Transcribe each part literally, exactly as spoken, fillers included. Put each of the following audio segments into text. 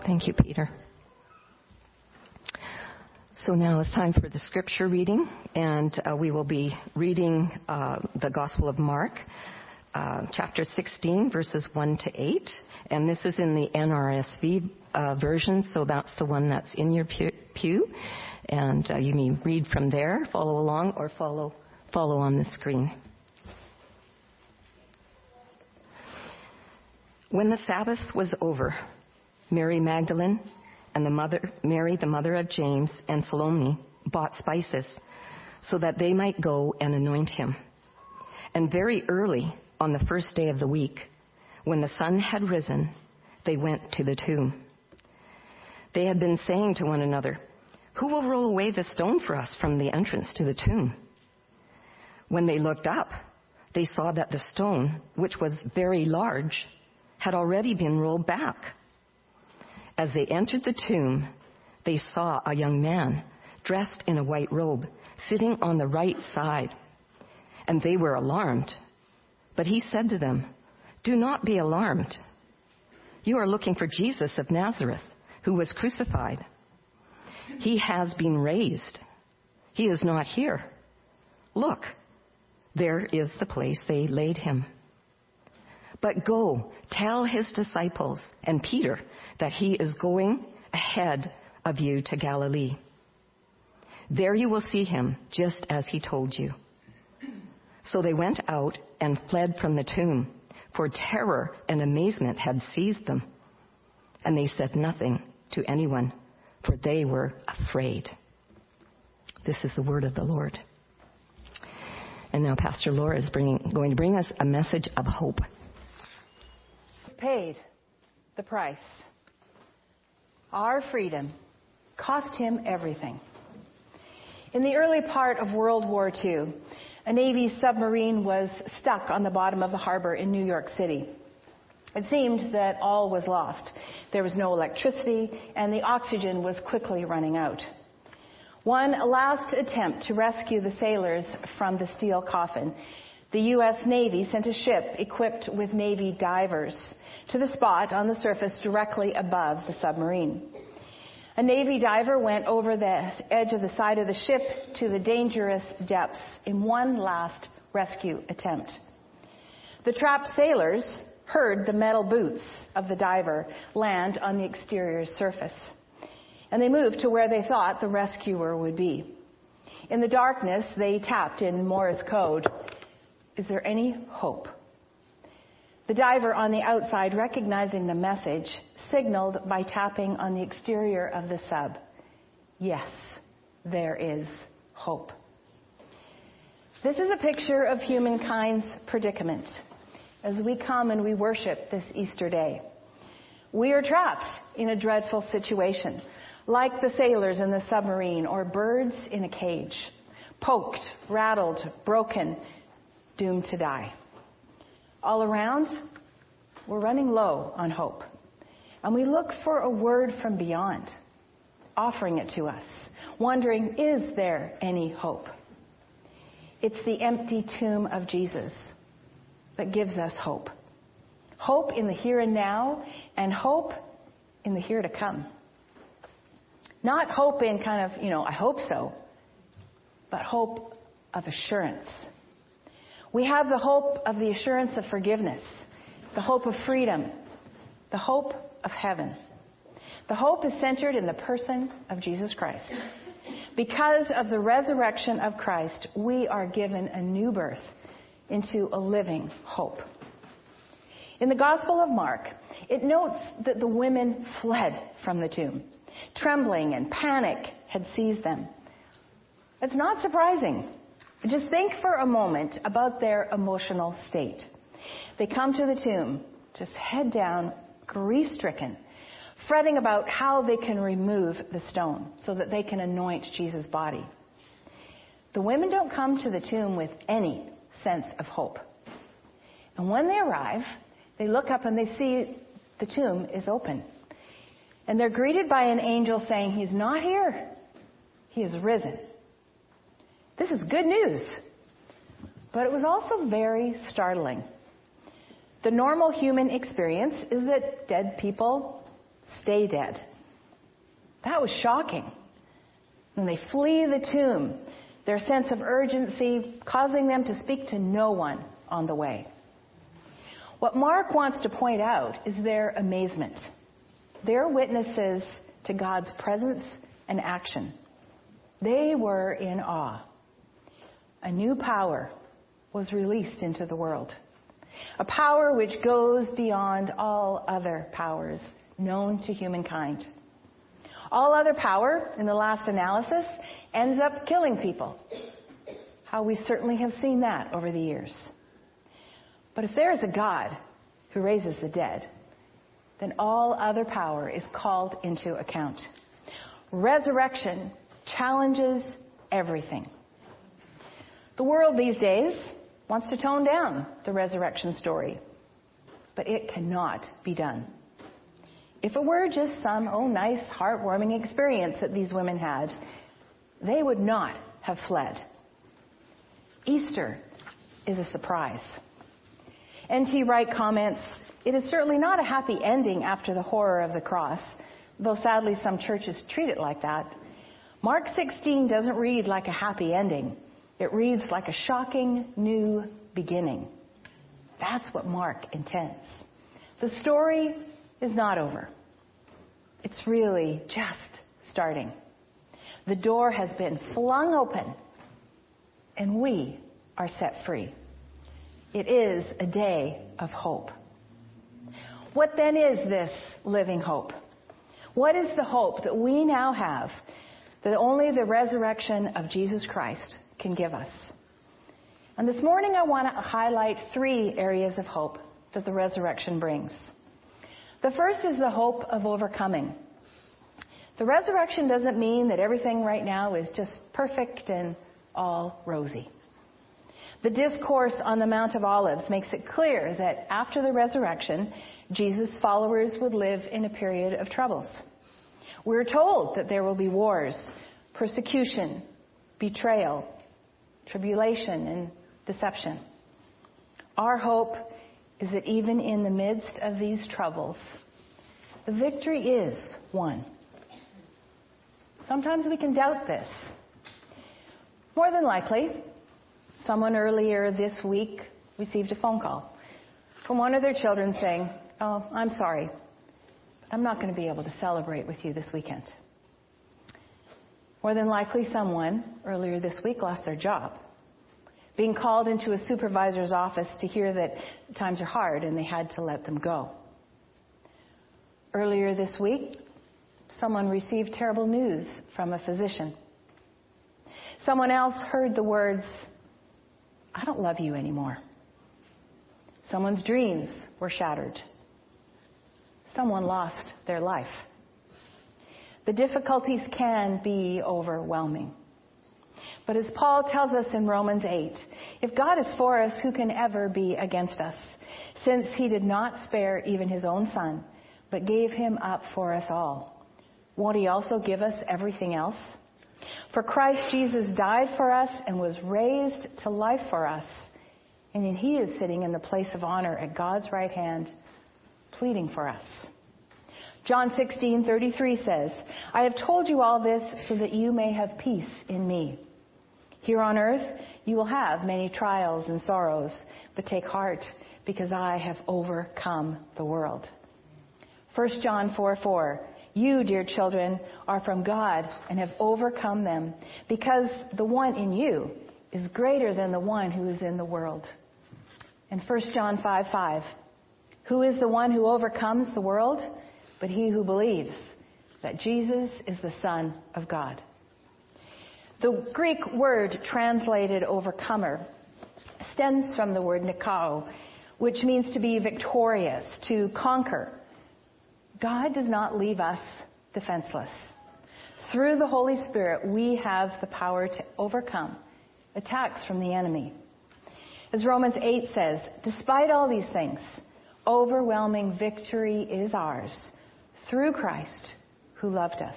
Thank you, Peter. So now it's time for the scripture reading, and uh, we will be reading uh, the Gospel of Mark, uh, chapter sixteen, verses one to eight. And this is in the N R S V uh, version, so that's the one that's in your pew. pew. And uh, you may read from there, follow along, or follow follow on the screen. When the Sabbath was over, Mary Magdalene and the mother, Mary, the mother of James, and Salome bought spices so that they might go and anoint him. And very early on the first day of the week, when the sun had risen, they went to the tomb. They had been saying to one another, "Who will roll away the stone for us from the entrance to the tomb?" When they looked up, they saw that the stone, which was very large, had already been rolled back. As they entered the tomb, they saw a young man dressed in a white robe, sitting on the right side. And they were alarmed. But he said to them, "Do not be alarmed. You are looking for Jesus of Nazareth, who was crucified. He has been raised. He is not here. Look, there is the place they laid him. But go, tell his disciples and Peter that he is going ahead of you to Galilee. There you will see him, just as he told you." So they went out and fled from the tomb, for terror and amazement had seized them. And they said nothing to anyone, for they were afraid. This is the word of the Lord. And now Pastor Laura is bringing, going to bring us a message of hope. Paid the price. Our freedom cost him everything. In the early part of World War Two, a Navy submarine was stuck on the bottom of the harbor in New York City. It seemed that all was lost. There was no electricity, and the oxygen was quickly running out. One last attempt to rescue the sailors from the steel coffin, the U S Navy sent a ship equipped with Navy divers to the spot on the surface directly above the submarine. A Navy diver went over the edge of the side of the ship to the dangerous depths in one last rescue attempt. The trapped sailors heard the metal boots of the diver land on the exterior surface, and they moved to where they thought the rescuer would be. In the darkness, they tapped in Morse code. "Is there any hope?" The diver on the outside, recognizing the message, signaled by tapping on the exterior of the sub. "Yes, there is hope." This is a picture of humankind's predicament as we come and we worship this Easter day. We are trapped in a dreadful situation, like the sailors in the submarine or birds in a cage, poked, rattled, broken, doomed to die. All around, we're running low on hope. And we look for a word from beyond, offering it to us, wondering, is there any hope? It's the empty tomb of Jesus that gives us hope. Hope in the here and now, and hope in the here to come. Not hope in kind of, you know, I hope so, but hope of assurance. We have the hope of the assurance of forgiveness, the hope of freedom, the hope of heaven. The hope is centered in the person of Jesus Christ. Because of the resurrection of Christ, we are given a new birth into a living hope. In the Gospel of Mark, it notes that the women fled from the tomb. Trembling and panic had seized them. It's not surprising. Just think for a moment about their emotional state. They come to the tomb, just head down, grief-stricken, fretting about how they can remove the stone so that they can anoint Jesus' body. The women don't come to the tomb with any sense of hope. And when they arrive, they look up and they see the tomb is open. And they're greeted by an angel saying, "He's not here. He is risen." This is good news. But it was also very startling. The normal human experience is that dead people stay dead. That was shocking. When they flee the tomb, their sense of urgency causing them to speak to no one on the way. What Mark wants to point out is their amazement. They're witnesses to God's presence and action. They were in awe. A new power was released into the world. A power which goes beyond all other powers known to humankind. All other power, in the last analysis, ends up killing people. How we certainly have seen that over the years. But if there is a God who raises the dead, then all other power is called into account. Resurrection challenges everything. The world these days wants to tone down the resurrection story, but it cannot be done. If it were just some, oh, nice, heartwarming experience that these women had, they would not have fled. Easter is a surprise. N T Wright comments, "It is certainly not a happy ending after the horror of the cross, though sadly some churches treat it like that. Mark sixteen doesn't read like a happy ending. It reads like a shocking new beginning." That's what Mark intends. The story is not over. It's really just starting. The door has been flung open, and we are set free. It is a day of hope. What then is this living hope? What is the hope that we now have that only the resurrection of Jesus Christ can give us? And this morning I want to highlight three areas of hope that the resurrection brings. The first is the hope of overcoming. The resurrection doesn't mean that everything right now is just perfect and all rosy. The discourse on the Mount of Olives makes it clear that after the resurrection, Jesus' followers would live in a period of troubles. We're told that there will be wars, persecution, betrayal, tribulation, and deception. Our hope is that even in the midst of these troubles, the victory is won. Sometimes we can doubt this. More than likely, someone earlier this week received a phone call from one of their children saying, "Oh, I'm sorry, but I'm not going to be able to celebrate with you this weekend." More than likely, someone earlier this week lost their job, being called into a supervisor's office to hear that times are hard and they had to let them go. Earlier this week, someone received terrible news from a physician. Someone else heard the words, "I don't love you anymore." Someone's dreams were shattered. Someone lost their life. The difficulties can be overwhelming. But as Paul tells us in Romans eight, if God is for us, who can ever be against us? Since he did not spare even his own son, but gave him up for us all, won't he also give us everything else? For Christ Jesus died for us and was raised to life for us, and he is sitting in the place of honor at God's right hand, pleading for us. John sixteen thirty-three says, "I have told you all this so that you may have peace in me. Here on earth you will have many trials and sorrows, but take heart, because I have overcome the world." First John four four, "You, dear children, are from God and have overcome them, because the one in you is greater than the one who is in the world." And First John five five, "Who is the one who overcomes the world? But he who believes that Jesus is the Son of God." The Greek word translated overcomer stems from the word nikao, which means to be victorious, to conquer. God does not leave us defenseless. Through the Holy Spirit, we have the power to overcome attacks from the enemy. As Romans eight says, despite all these things, overwhelming victory is ours through Christ who loved us.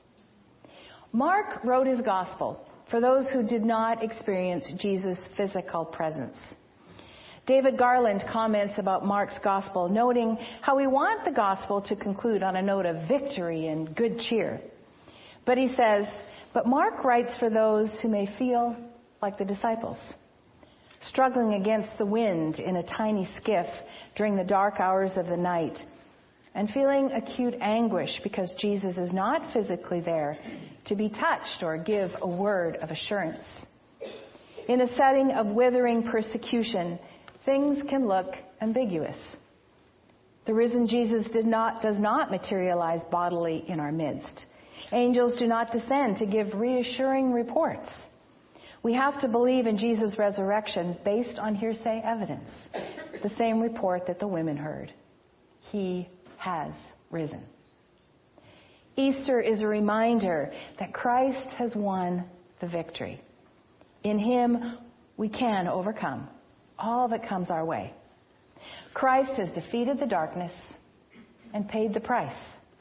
Mark wrote his gospel for those who did not experience Jesus' physical presence. David Garland comments about Mark's gospel, noting how we want the gospel to conclude on a note of victory and good cheer. But he says, but Mark writes for those who may feel like the disciples, struggling against the wind in a tiny skiff during the dark hours of the night, and feeling acute anguish because Jesus is not physically there to be touched or give a word of assurance. In a setting of withering persecution, things can look ambiguous. The risen Jesus did not, does not materialize bodily in our midst. Angels do not descend to give reassuring reports. We have to believe in Jesus' resurrection based on hearsay evidence, the same report that the women heard. He has risen. Easter is a reminder that Christ has won the victory. In him, we can overcome all that comes our way. Christ has defeated the darkness and paid the price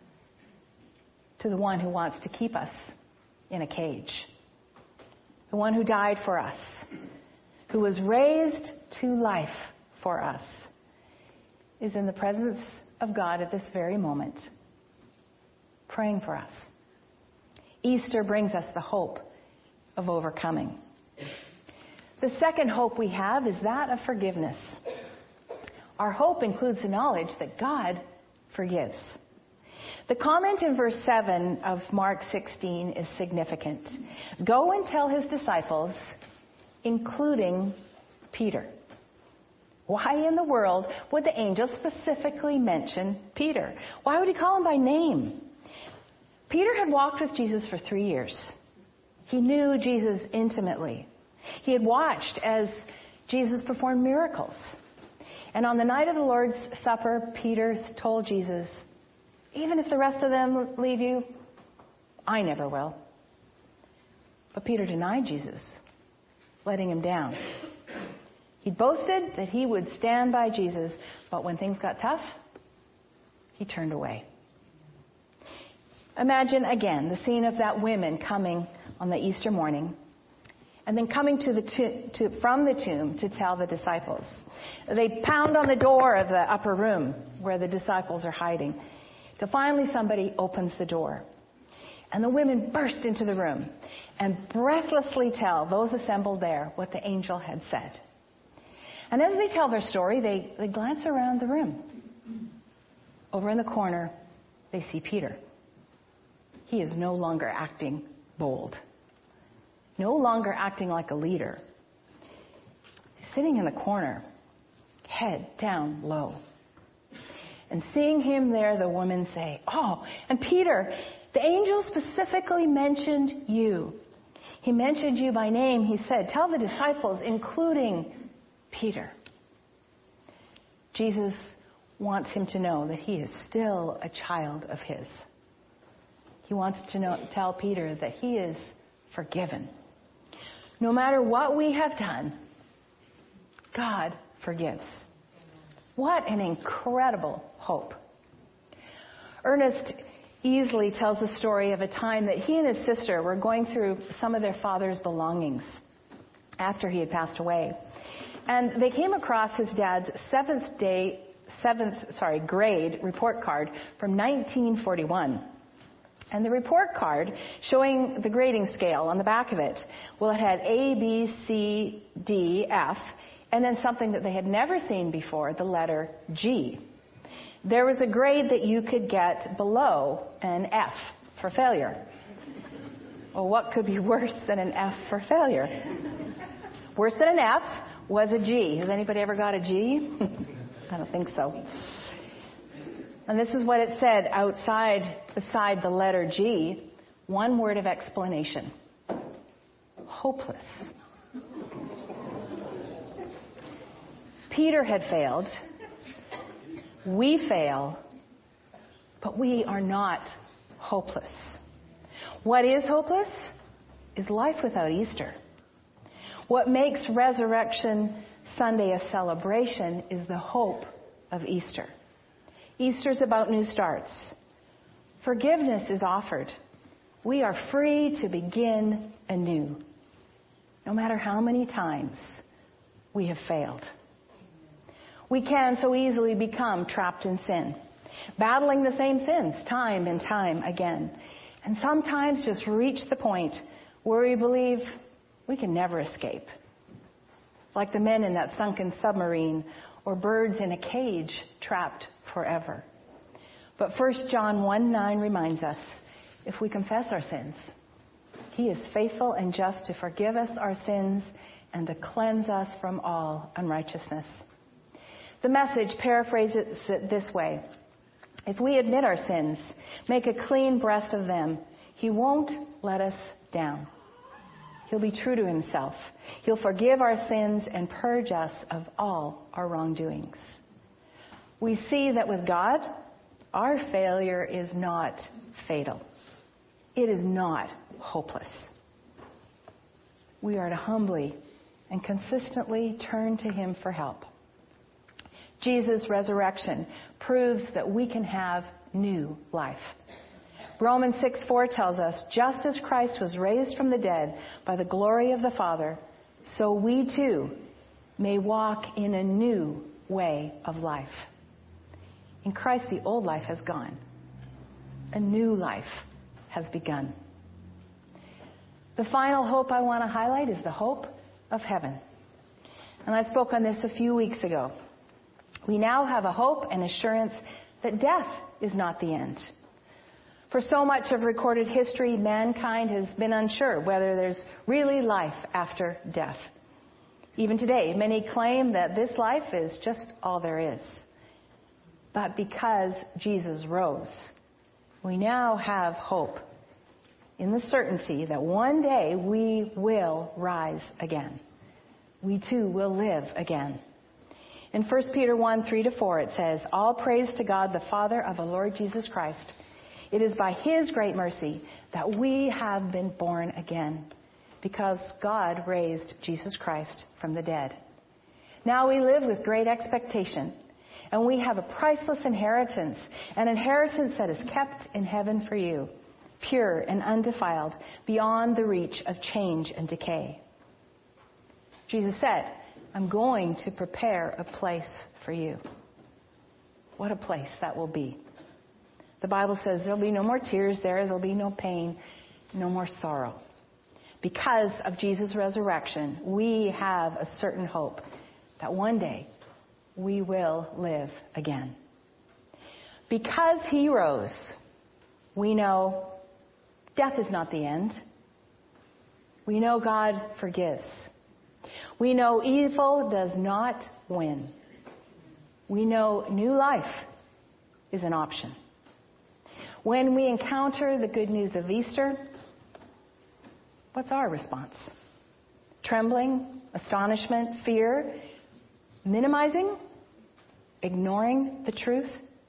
to the one who wants to keep us in a cage. The one who died for us, who was raised to life for us, is in the presence of God at this very moment, praying for us. Easter brings us the hope of overcoming. The second hope we have is that of forgiveness. Our hope includes the knowledge that God forgives. The comment in verse seven of Mark sixteen is significant. Go and tell his disciples, including Peter. Why in the world would the angel specifically mention Peter? Why would he call him by name? Peter had walked with Jesus for three years. He knew Jesus intimately. He had watched as Jesus performed miracles. And on the night of the Lord's Supper, Peter told Jesus, even if the rest of them leave you, I never will. But Peter denied Jesus, letting him down. He boasted that he would stand by Jesus, but when things got tough, he turned away. Imagine again the scene of that women coming on the Easter morning and then coming to the to, to, from the tomb to tell the disciples. They pound on the door of the upper room where the disciples are hiding. Till finally somebody opens the door. And the women burst into the room and breathlessly tell those assembled there what the angel had said. And as they tell their story, they, they glance around the room. Over in the corner, they see Peter. He is no longer acting bold. No longer acting like a leader. He's sitting in the corner, head down low. And seeing him there, the women say, oh, and Peter, the angel specifically mentioned you. He mentioned you by name. He said, tell the disciples, including Peter. Jesus wants him to know that he is still a child of his. He wants to know, tell Peter that he is forgiven. No matter what we have done, God forgives. What an incredible hope. Ernest easily tells the story of a time that he and his sister were going through some of their father's belongings after he had passed away. And they came across his dad's seventh day, seventh, sorry, grade report card from nineteen forty-one. And the report card showing the grading scale on the back of it, well, it had A, B, C, D, F, and then something that they had never seen before, the letter G. There was a grade that you could get below an F for failure. Well, what could be worse than an F for failure? Worse than an F was a G. Has anybody ever got a G? I don't think so. And this is what it said outside, beside the letter G. One word of explanation. Hopeless. Peter had failed. We fail. But we are not hopeless. What is hopeless is life without Easter. What makes Resurrection Sunday a celebration is the hope of Easter. Easter's about new starts. Forgiveness is offered. We are free to begin anew, no matter how many times we have failed. We can so easily become trapped in sin, battling the same sins time and time again, and sometimes just reach the point where we believe we can never escape. Like the men in that sunken submarine or birds in a cage trapped forever. But First John one nine reminds us, if we confess our sins, He is faithful and just to forgive us our sins and to cleanse us from all unrighteousness. The Message paraphrases it this way. If we admit our sins, make a clean breast of them, He won't let us down. He'll be true to Himself. He'll forgive our sins and purge us of all our wrongdoings. We see that with God, our failure is not fatal. It is not hopeless. We are to humbly and consistently turn to Him for help. Jesus' resurrection proves that we can have new life. Romans six four tells us, just as Christ was raised from the dead by the glory of the Father, so we too may walk in a new way of life. In Christ, the old life has gone. A new life has begun. The final hope I want to highlight is the hope of heaven. And I spoke on this a few weeks ago. We now have a hope and assurance that death is not the end. For so much of recorded history, mankind has been unsure whether there's really life after death. Even today, many claim that this life is just all there is. But because Jesus rose, we now have hope in the certainty that one day we will rise again. We too will live again. In First Peter one three to four, it says, all praise to God, the Father of the Lord Jesus Christ. It is by His great mercy that we have been born again, because God raised Jesus Christ from the dead. Now we live with great expectation, and we have a priceless inheritance, an inheritance that is kept in heaven for you, pure and undefiled, beyond the reach of change and decay. Jesus said, I'm going to prepare a place for you. What a place that will be. The Bible says there'll be no more tears there, there'll be no pain, no more sorrow. Because of Jesus' resurrection, we have a certain hope that one day we will live again. Because He rose, we know death is not the end. We know God forgives. We know evil does not win. We know new life is an option. When we encounter the good news of Easter, what's our response? Trembling, astonishment, fear, minimizing, ignoring the truth?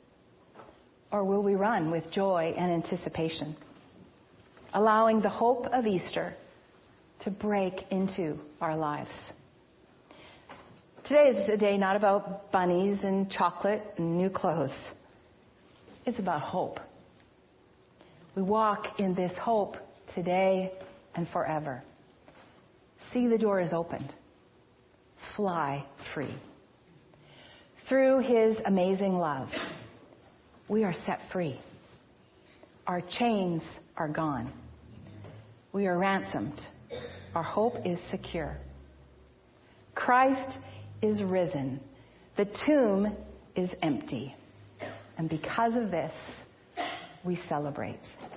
Or will we run with joy and anticipation, allowing the hope of Easter to break into our lives? Today is a day not about bunnies and chocolate and new clothes. It's about hope. We walk in this hope today and forever. See, the door is opened. Fly free. Through His amazing love, we are set free. Our chains are gone. We are ransomed. Our hope is secure. Christ is risen. The tomb is empty. And because of this, we celebrate.